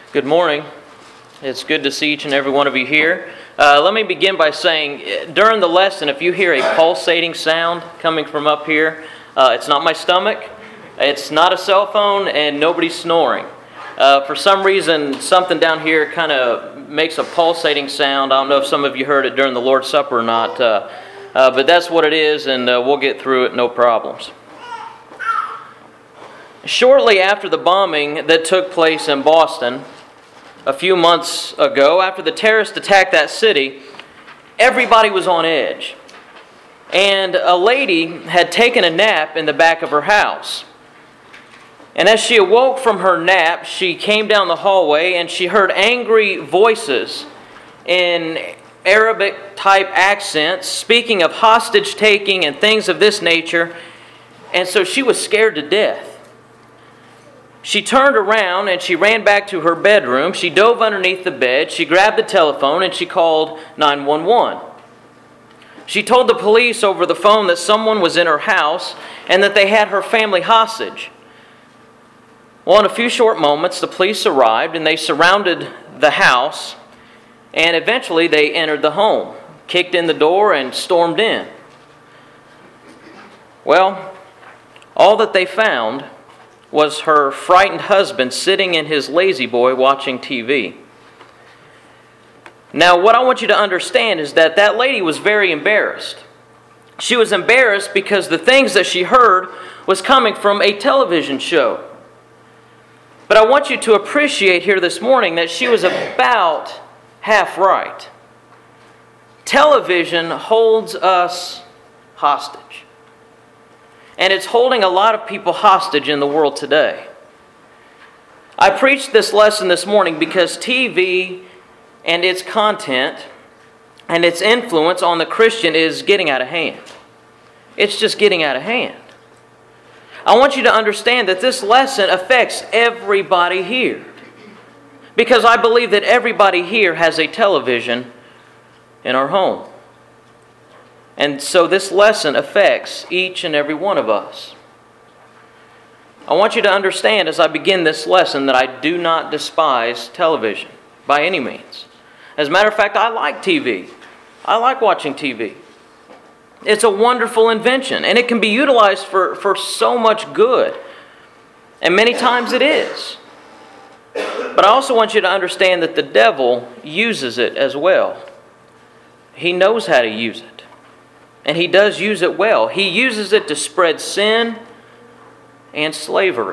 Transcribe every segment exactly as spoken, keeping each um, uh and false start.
Good morning. It's good to see each and every one of you here. Uh, let me begin by saying, during the lesson, if you hear a pulsating sound coming from up here, uh, it's not my stomach, it's not a cell phone, and nobody's snoring. Uh, for some reason, something down here kind of makes a pulsating sound. I don't know if some of you heard it during the Lord's Supper or not, uh, uh, but that's what it is, and uh, we'll get through it, no problems. Shortly after the bombing that took place in Boston, a few months ago, after the terrorists attacked that city, everybody was on edge. And a lady had taken a nap in the back of her house. And as she awoke from her nap, she came down the hallway and she heard angry voices in Arabic-type accents speaking of hostage-taking and things of this nature. And so she was scared to death. She turned around and she ran back to her bedroom. She dove underneath the bed. She grabbed the telephone and she called nine one one. She told the police over the phone that someone was in her house and that they had her family hostage. Well, in a few short moments, the police arrived and they surrounded the house, and eventually they entered the home, kicked in the door, and stormed in. Well, all that they found was her frightened husband sitting in his lazy boy watching T V. Now, what I want you to understand is that that lady was very embarrassed. She was embarrassed because the things that she heard was coming from a television show. But I want you to appreciate here this morning that she was about half right. Television holds us hostage. And it's holding a lot of people hostage in the world today. I preached this lesson this morning because T V and its content and its influence on the Christian is getting out of hand. It's just getting out of hand. I want you to understand that this lesson affects everybody here. Because I believe that everybody here has a television in our home. And so this lesson affects each and every one of us. I want you to understand as I begin this lesson that I do not despise television by any means. As a matter of fact, I like T V. I like watching T V. It's a wonderful invention, and it can be utilized for, for so much good. And many times it is. But I also want you to understand that the devil uses it as well. He knows how to use it. And he does use it well. He uses it to spread sin and slavery.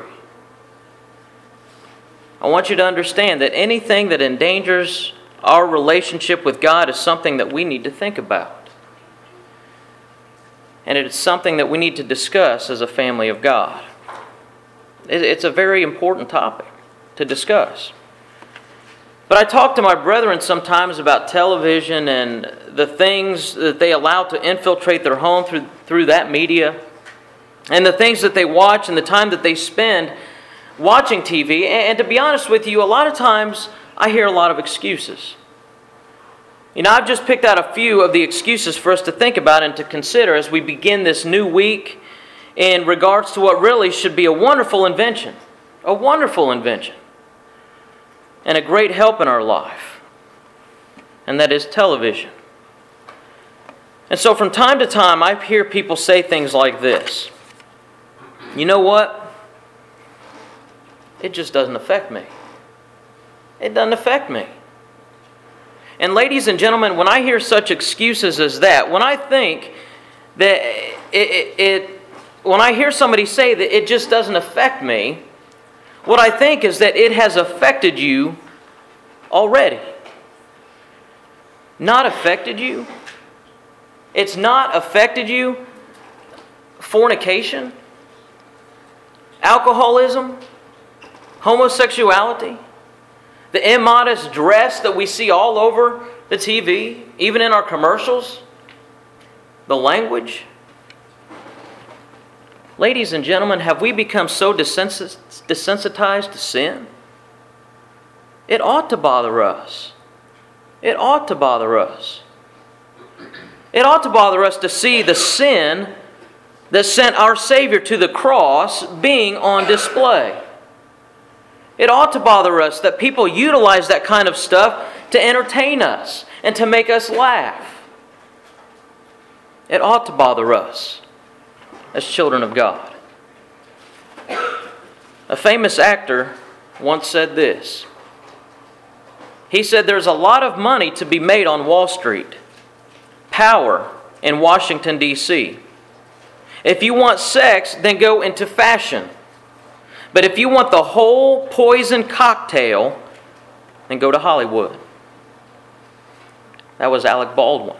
I want you to understand that anything that endangers our relationship with God is something that we need to think about. And it is something that we need to discuss as a family of God. It's a very important topic to discuss. But I talk to my brethren sometimes about television and the things that they allow to infiltrate their home through, through that media, and the things that they watch and the time that they spend watching T V. And to be honest with you, a lot of times I hear a lot of excuses. You know, I've just picked out a few of the excuses for us to think about and to consider as we begin this new week in regards to what really should be a wonderful invention. A wonderful invention. And a great help in our life. And that is television. And so from time to time, I hear people say things like this. You know what? It just doesn't affect me. It doesn't affect me. And ladies and gentlemen, when I hear such excuses as that, when I think that it, it, it when I hear somebody say that it just doesn't affect me, what I think is that it has affected you already. Not affected you? It's not affected you? Fornication? Alcoholism? Homosexuality? The immodest dress that we see all over the T V, even in our commercials? The language? Ladies and gentlemen, have we become so desensitized to sin? It ought to bother us. It ought to bother us. It ought to bother us to see the sin that sent our Savior to the cross being on display. It ought to bother us that people utilize that kind of stuff to entertain us and to make us laugh. It ought to bother us as children of God. A famous actor once said this. He said, "There's a lot of money to be made on Wall Street, power in Washington, D C If you want sex, then go into fashion. But if you want the whole poison cocktail, then go to Hollywood." That was Alec Baldwin.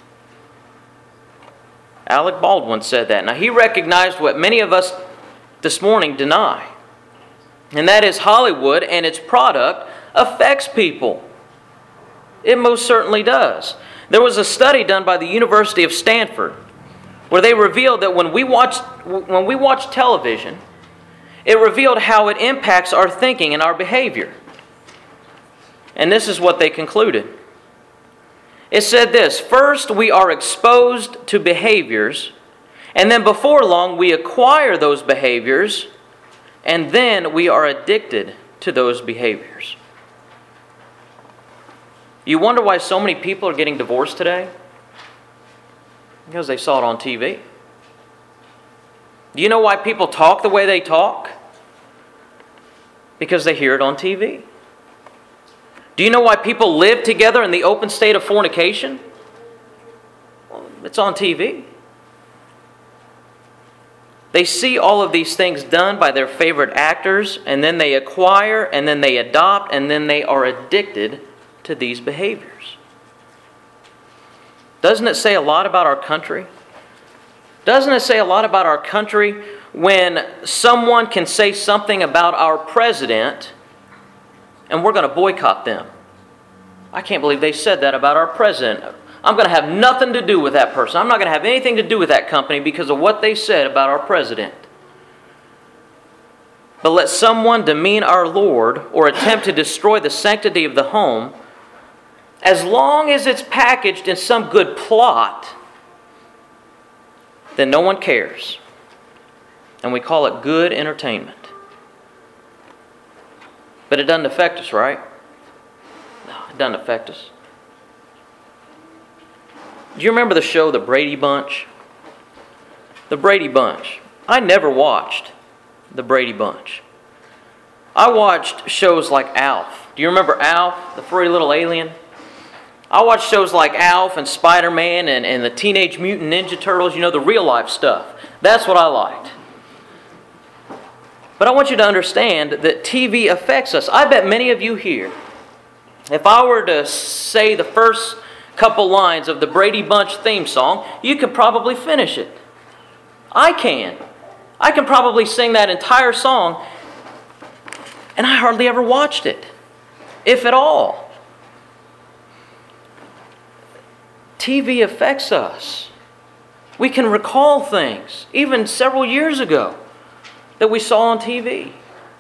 Alec Baldwin said that. Now, he recognized what many of us this morning deny. And that is Hollywood and its product affects people. It most certainly does. There was a study done by the University of Stanford where they revealed that when we watch, when we watch television, it revealed how it impacts our thinking and our behavior. And this is what they concluded. It said this: first, we are exposed to behaviors, and then before long, we acquire those behaviors, and then we are addicted to those behaviors. You wonder why so many people are getting divorced today? Because they saw it on T V. Do you know why people talk the way they talk? Because they hear it on T V. Do you know why people live together in the open state of fornication? Well, it's on T V. They see all of these things done by their favorite actors, and then they acquire, and then they adopt, and then they are addicted to these behaviors. Doesn't it say a lot about our country? Doesn't it say a lot about our country when someone can say something about our president and we're going to boycott them? I can't believe they said that about our president. I'm going to have nothing to do with that person. I'm not going to have anything to do with that company because of what they said about our president. But let someone demean our Lord or attempt to destroy the sanctity of the home, as long as it's packaged in some good plot, then no one cares. And we call it good entertainment. But it doesn't affect us, right? No, it doesn't affect us. Do you remember the show The Brady Bunch? The Brady Bunch. I never watched The Brady Bunch. I watched shows like Alf. Do you remember Alf, the furry little alien? I watched shows like Alf and Spider-Man and, and the Teenage Mutant Ninja Turtles, you know, the real life stuff. That's what I liked. But I want you to understand that T V affects us. I bet many of you here, if I were to say the first couple lines of the Brady Bunch theme song, you could probably finish it. I can. I can probably sing that entire song, and I hardly ever watched it, if at all. T V affects us. We can recall things, even several years ago, that we saw on T V.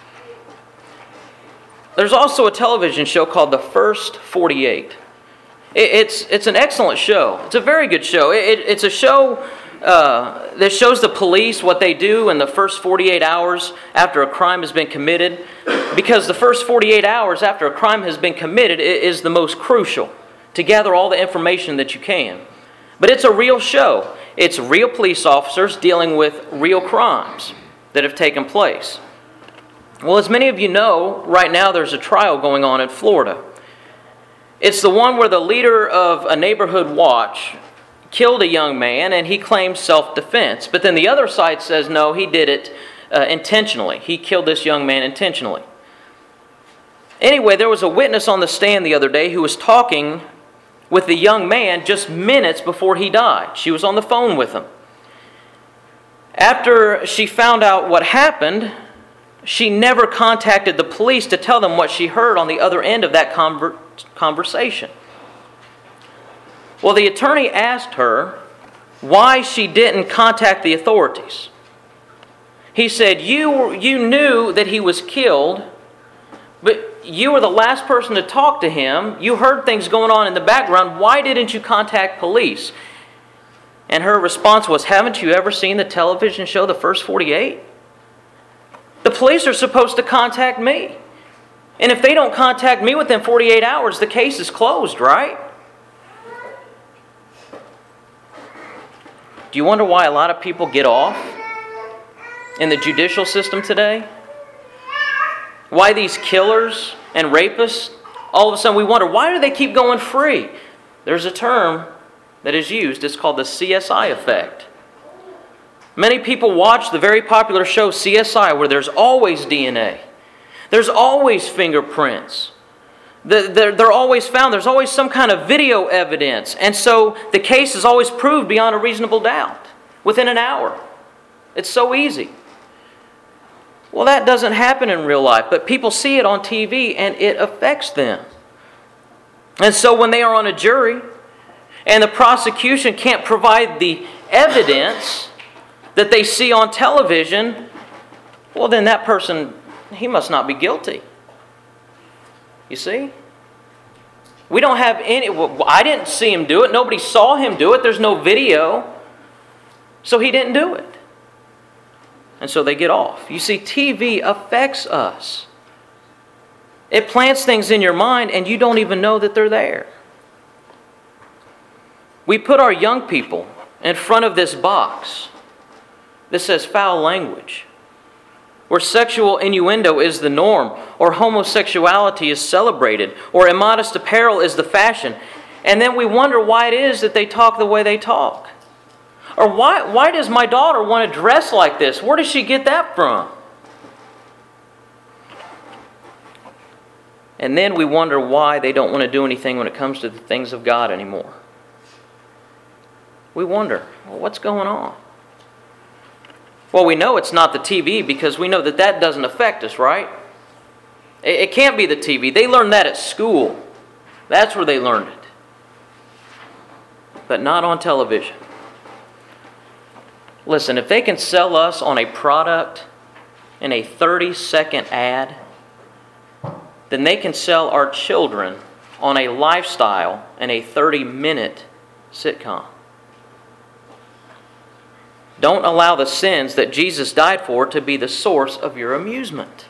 There's also a television show called The First forty-eight. It's it's an excellent show. It's a very good show. It, it's a show uh, that shows the police what they do in the first forty-eight hours after a crime has been committed. Because the first forty-eight hours after a crime has been committed is the most crucial to gather all the information that you can. But it's a real show. It's real police officers dealing with real crimes that have taken place. Well, as many of you know, right now there's a trial going on in Florida. It's the one where the leader of a neighborhood watch killed a young man and he claims self-defense. But then the other side says, no, he did it uh, intentionally. He killed this young man intentionally. Anyway, there was a witness on the stand the other day who was talking with the young man just minutes before he died. She was on the phone with him. After she found out what happened, she never contacted the police to tell them what she heard on the other end of that conver- conversation. Well, the attorney asked her why she didn't contact the authorities. He said, you, you knew that he was killed, but you were the last person to talk to him. You heard things going on in the background. Why didn't you contact police? And her response was, haven't you ever seen the television show The First forty-eight? The police are supposed to contact me. And if they don't contact me within forty-eight hours, the case is closed, right? Do you wonder why a lot of people get off in the judicial system today? Why these killers and rapists, all of a sudden we wonder, why do they keep going free? There's a term that is used. It's called the C S I effect. Many people watch the very popular show C S I, where there's always D N A. There's always fingerprints. They're, they're always found. There's always some kind of video evidence. And so the case is always proved beyond a reasonable doubt within an hour. It's so easy. Well, that doesn't happen in real life, but people see it on T V and it affects them. And so when they are on a jury and the prosecution can't provide the evidence that they see on television, well, then that person, he must not be guilty. You see? We don't have any... Well, I didn't see him do it. Nobody saw him do it. There's no video. So he didn't do it. And so they get off. You see, T V affects us. It plants things in your mind and you don't even know that they're there. We put our young people in front of this box that says foul language, where sexual innuendo is the norm, or homosexuality is celebrated, or immodest apparel is the fashion. And then we wonder why it is that they talk the way they talk. Or why, why does my daughter want to dress like this? Where does she get that from? And then we wonder why they don't want to do anything when it comes to the things of God anymore. We wonder, well, what's going on? Well, we know it's not the T V because we know that that doesn't affect us, right? It, it can't be the T V. They learned that at school. That's where they learned it. But not on television. Listen, if they can sell us on a product in a thirty-second ad, then they can sell our children on a lifestyle in a thirty-minute sitcom. Don't allow the sins that Jesus died for to be the source of your amusement.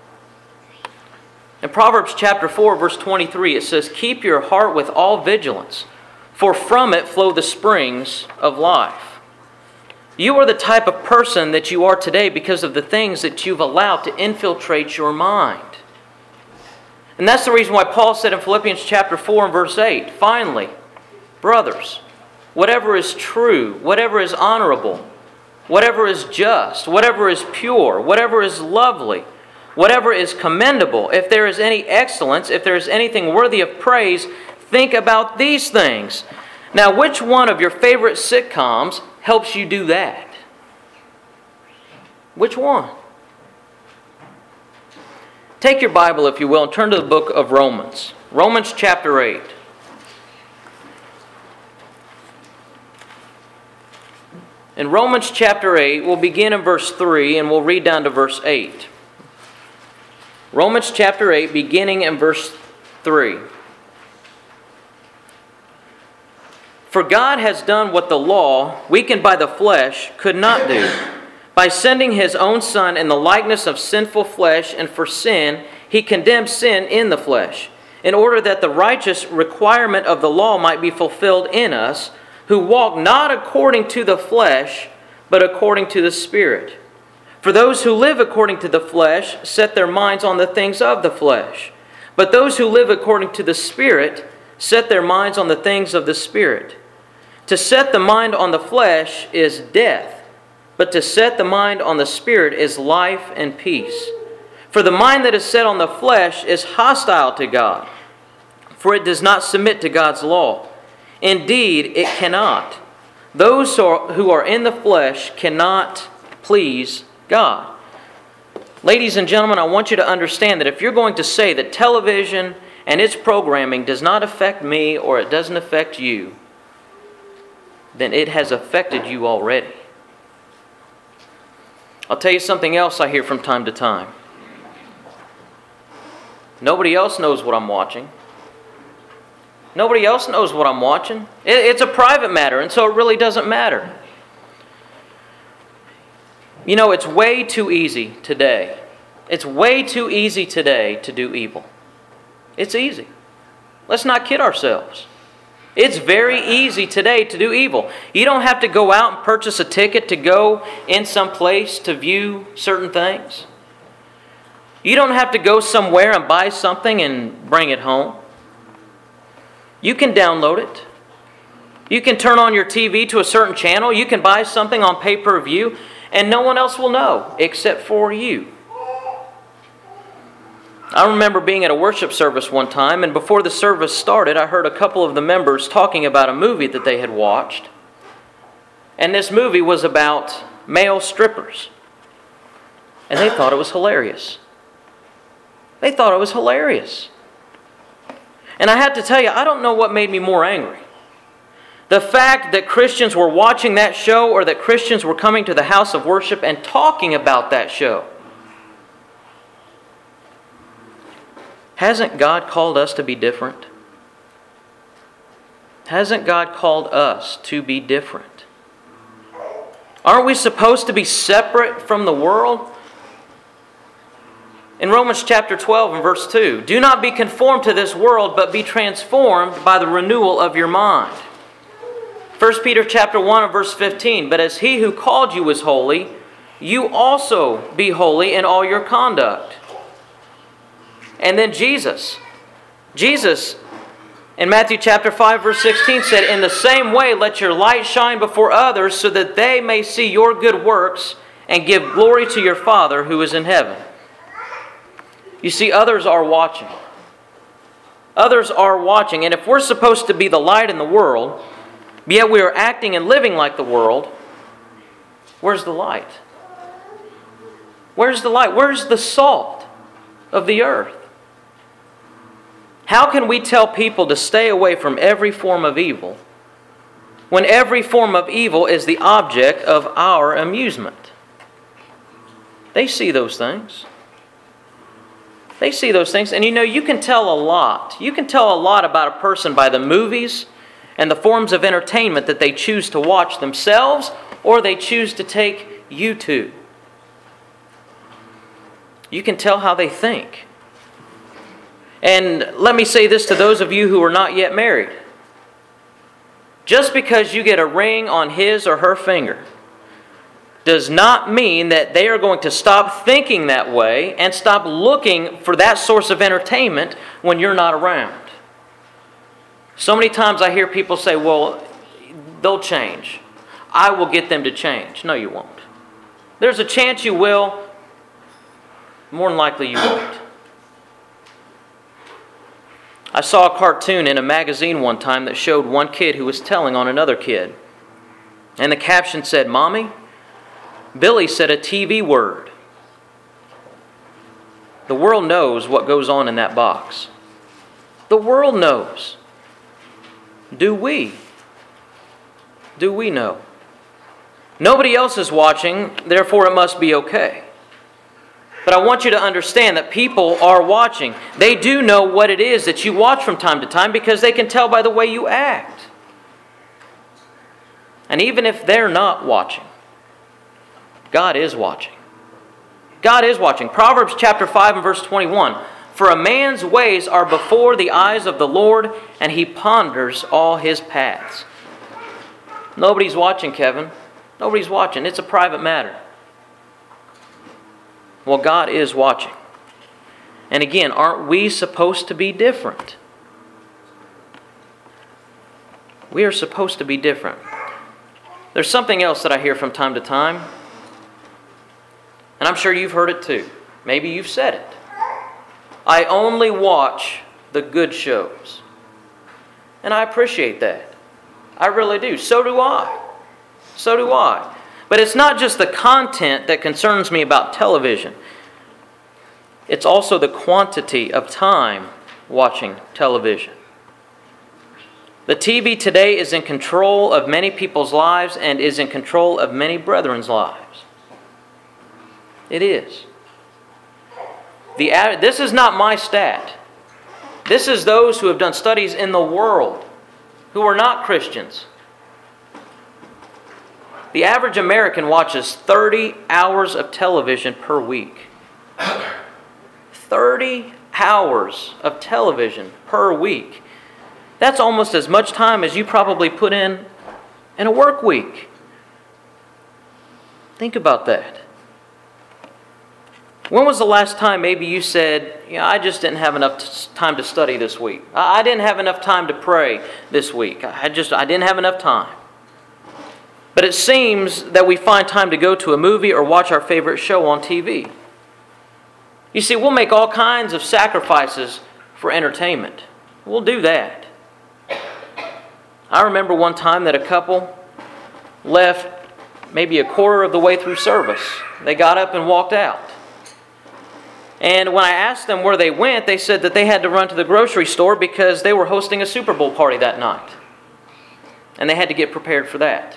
In Proverbs chapter four, verse twenty-three, it says, "Keep your heart with all vigilance, for from it flow the springs of life." You are the type of person that you are today because of the things that you've allowed to infiltrate your mind. And that's the reason why Paul said in Philippians chapter four and verse eight, "Finally, brothers, whatever is true, whatever is honorable, whatever is just, whatever is pure, whatever is lovely, whatever is commendable, if there is any excellence, if there is anything worthy of praise, think about these things." Now, which one of your favorite sitcoms helps you do that? Which one? Take your Bible, if you will, and turn to the book of Romans. Romans chapter eight. In Romans chapter eight, we'll begin in verse three and we'll read down to verse eight. Romans chapter eight, beginning in verse three. "For God has done what the law, weakened by the flesh, could not do. By sending His own Son in the likeness of sinful flesh, and for sin, He condemned sin in the flesh, in order that the righteous requirement of the law might be fulfilled in us, who walk not according to the flesh, but according to the Spirit. For those who live according to the flesh set their minds on the things of the flesh. But those who live according to the Spirit set their minds on the things of the Spirit. To set the mind on the flesh is death, but to set the mind on the Spirit is life and peace. For the mind that is set on the flesh is hostile to God, for it does not submit to God's law. Indeed, it cannot. Those who are in the flesh cannot please God." Ladies and gentlemen, I want you to understand that if you're going to say that television and its programming does not affect me or it doesn't affect you, then it has affected you already. I'll tell you something else I hear from time to time. Nobody else knows what I'm watching. Nobody else knows what I'm watching. It's a private matter, and so it really doesn't matter. You know, it's way too easy today It's way too easy today to do evil. It's easy. Let's not kid ourselves. It's very easy today to do evil. You don't have to go out and purchase a ticket to go in some place to view certain things. You don't have to go somewhere and buy something and bring it home. You can download it. You can turn on your T V to a certain channel. You can buy something on pay-per-view, and no one else will know except for you. I remember being at a worship service one time, and before the service started, I heard a couple of the members talking about a movie that they had watched. And this movie was about male strippers. And they thought it was hilarious. They thought it was hilarious. And I have to tell you, I don't know what made me more angry. The fact that Christians were watching that show, or that Christians were coming to the house of worship and talking about that show. Hasn't God called us to be different? Hasn't God called us to be different? Aren't we supposed to be separate from the world? In Romans chapter twelve and verse two, do not be conformed to this world, but be transformed by the renewal of your mind. First Peter chapter one and verse fifteen, but as he who called you is holy, you also be holy in all your conduct. And then Jesus. Jesus, in Matthew chapter five, verse sixteen, said, in the same way, let your light shine before others, so that they may see your good works and give glory to your Father who is in heaven. You see, others are watching. Others are watching. And if we're supposed to be the light in the world, yet we are acting and living like the world, where's the light? Where's the light? Where's the salt of the earth? How can we tell people to stay away from every form of evil when every form of evil is the object of our amusement? They see those things. They see those things. And you know, you can tell a lot. You can tell a lot about a person by the movies and the forms of entertainment that they choose to watch themselves, or they choose to take you to. You can tell how they think. And let me say this to those of you who are not yet married. Just because you get a ring on his or her finger does not mean that they are going to stop thinking that way and stop looking for that source of entertainment when you're not around. So many times I hear people say, well, they'll change. I will get them to change. No, you won't. There's a chance you will. More than likely you won't. I saw a cartoon in a magazine one time that showed one kid who was telling on another kid. And the caption said, Mommy, Billy said a T V word. The world knows what goes on in that box. The world knows. Do we? Do we know? Nobody else is watching, therefore it must be okay. But I want you to understand that people are watching. They do know what it is that you watch from time to time because they can tell by the way you act. And even if they're not watching, God is watching. God is watching. Proverbs chapter five and verse twenty-one. For a man's ways are before the eyes of the Lord, and he ponders all his paths. Nobody's watching, Kevin. Nobody's watching. It's a private matter. Well, God is watching. And again, aren't we supposed to be different? We are supposed to be different. There's something else that I hear from time to time, and I'm sure you've heard it too. Maybe you've said it. I only watch the good shows. And I appreciate that. I really do. So do I. So do I. But it's not just the content that concerns me about television. It's also the quantity of time watching television. The T V today is in control of many people's lives and is in control of many brethren's lives. It is. The, this is not my stat. This is those who have done studies in the world who are not Christians. The average American watches thirty hours of television per week. thirty hours of television per week. That's almost as much time as you probably put in in a work week. Think about that. When was the last time maybe you said, "Yeah, I just didn't have enough t- time to study this week. I didn't have enough time to pray this week. I just I didn't have enough time." But it seems that we find time to go to a movie or watch our favorite show on T V. You see, we'll make all kinds of sacrifices for entertainment. We'll do that. I remember one time that a couple left maybe a quarter of the way through service. They got up and walked out. And when I asked them where they went, they said that they had to run to the grocery store because they were hosting a Super Bowl party that night. And they had to get prepared for that.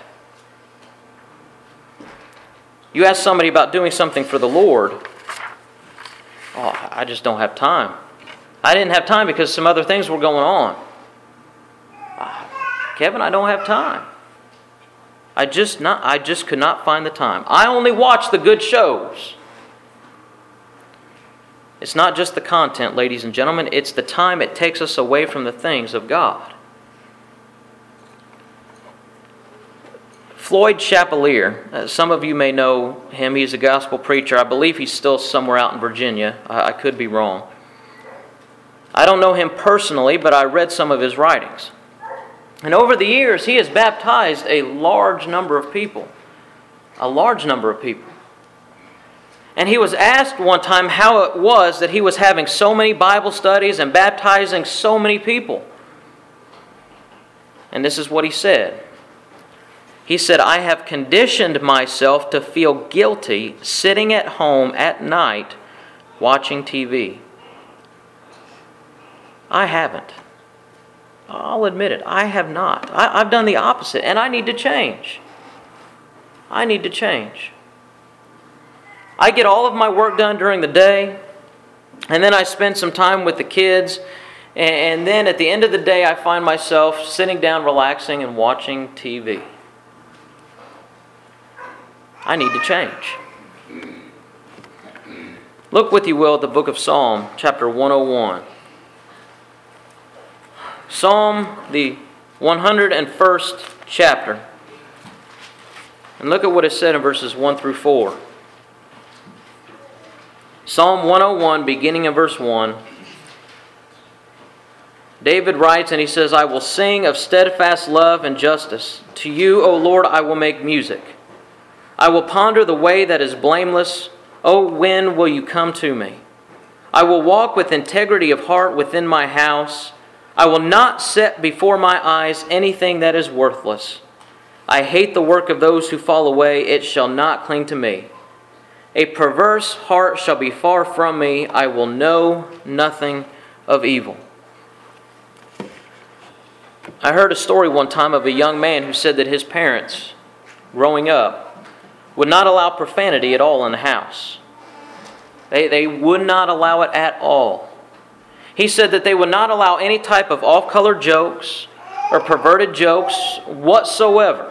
You ask somebody about doing something for the Lord, "Oh, I just don't have time. I didn't have time because some other things were going on." "Kevin, I don't have time. I just not I just could not find the time. I only watch the good shows." It's not just the content, ladies and gentlemen. It's the time it takes us away from the things of God. Floyd Chapelier, uh, some of you may know him. He's a gospel preacher. I believe he's still somewhere out in Virginia. I, I could be wrong. I don't know him personally, but I read some of his writings. And over the years, he has baptized a large number of people. A large number of people. And he was asked one time how it was that he was having so many Bible studies and baptizing so many people. And this is what he said. He said, "I have conditioned myself to feel guilty sitting at home at night watching T V. I haven't. I'll admit it. I have not. I, I've done the opposite, and I need to change. I need to change. I get all of my work done during the day, and then I spend some time with the kids, and then at the end of the day, I find myself sitting down, relaxing, and watching T V. I need to change." Look with you will at the book of Psalm, chapter one oh one. Psalm, the one hundred first chapter. And look at what is said in verses one through four. Psalm one oh one, beginning in verse one. David writes, and he says, "I will sing of steadfast love and justice. To you, O Lord, I will make music. I will ponder the way that is blameless. O when will you come to me? I will walk with integrity of heart within my house. I will not set before my eyes anything that is worthless. I hate the work of those who fall away. It shall not cling to me. A perverse heart shall be far from me. I will know nothing of evil." I heard a story one time of a young man who said that his parents, growing up, would not allow profanity at all in the house. They, they would not allow it at all. He said that they would not allow any type of off-color jokes or perverted jokes whatsoever.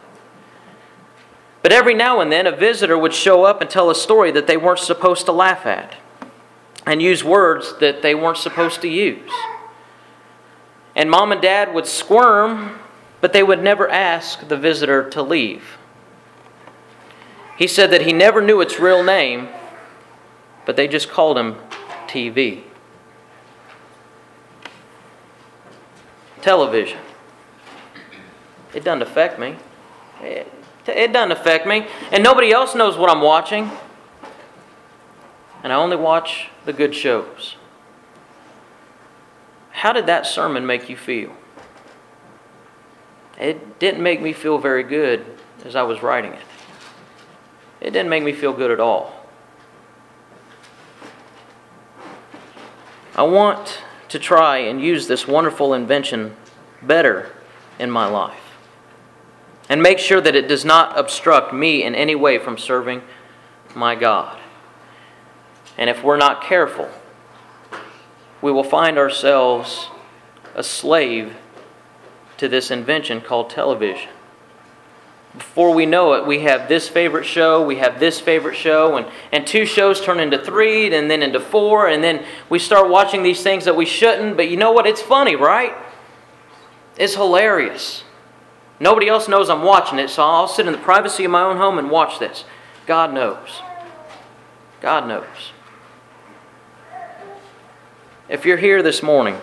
But every now and then a visitor would show up and tell a story that they weren't supposed to laugh at and use words that they weren't supposed to use. And mom and dad would squirm, but they would never ask the visitor to leave. He said that he never knew its real name, but they just called him T V. Television. It doesn't affect me. It, it doesn't affect me. And nobody else knows what I'm watching. And I only watch the good shows. How did that sermon make you feel? It didn't make me feel very good as I was writing it. It didn't make me feel good at all. I want to try and use this wonderful invention better in my life. And make sure that it does not obstruct me in any way from serving my God. And if we're not careful, we will find ourselves a slave to this invention called television. Before we know it, we have this favorite show, we have this favorite show, and, and two shows turn into three, and then into four, and then we start watching these things that we shouldn't. But you know what? It's funny, right? It's hilarious. Nobody else knows I'm watching it, so I'll sit in the privacy of my own home and watch this. God knows. God knows. If you're here this morning,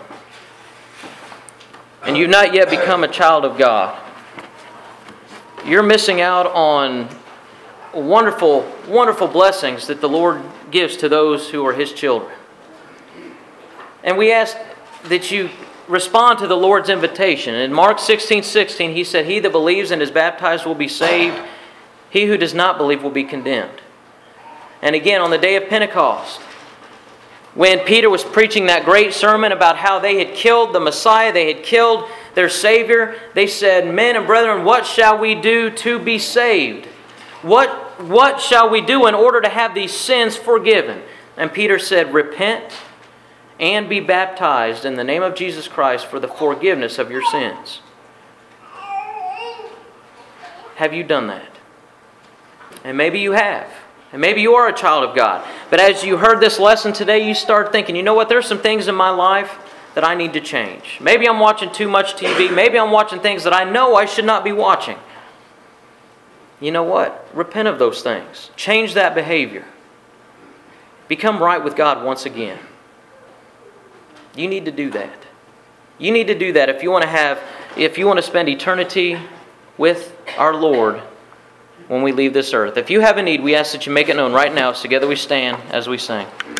and you've not yet become a child of God, you're missing out on wonderful, wonderful blessings that the Lord gives to those who are His children. And we ask that you respond to the Lord's invitation. In Mark sixteen sixteen, He said, "He that believes and is baptized will be saved. He who does not believe will be condemned." And again, on the day of Pentecost, when Peter was preaching that great sermon about how they had killed the Messiah, they had killed their Savior, they said, "Men and brethren, what shall we do to be saved? What, what shall we do in order to have these sins forgiven?" And Peter said, "Repent and be baptized in the name of Jesus Christ for the forgiveness of your sins." Have you done that? And maybe you have. And maybe you are a child of God. But as you heard this lesson today, you start thinking, you know what, there's some things in my life that I need to change. Maybe I'm watching too much T V. Maybe I'm watching things that I know I should not be watching. You know what? Repent of those things. Change that behavior. Become right with God once again. You need to do that. You need to do that if you want to have, if you want to spend eternity with our Lord when we leave this earth. If you have a need, we ask that you make it known right now. So together we stand as we sing.